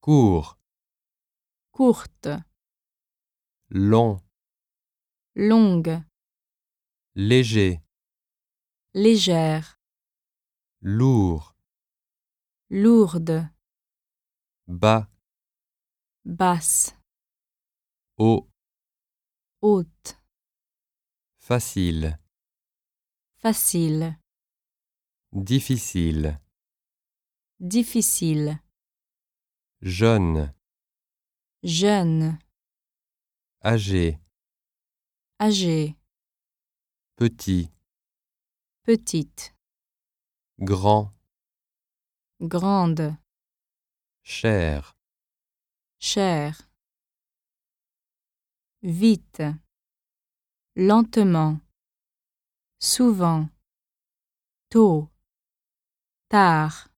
court, courte, long, longue, léger, légère, lourd, lourde, bas, basse, haut, haute, facile, facile, difficile, difficile, jeune, jeune, âgé, âgé, petit, petite, grand, grande, cher, chère, vite, lentement, souvent, tôt, tard.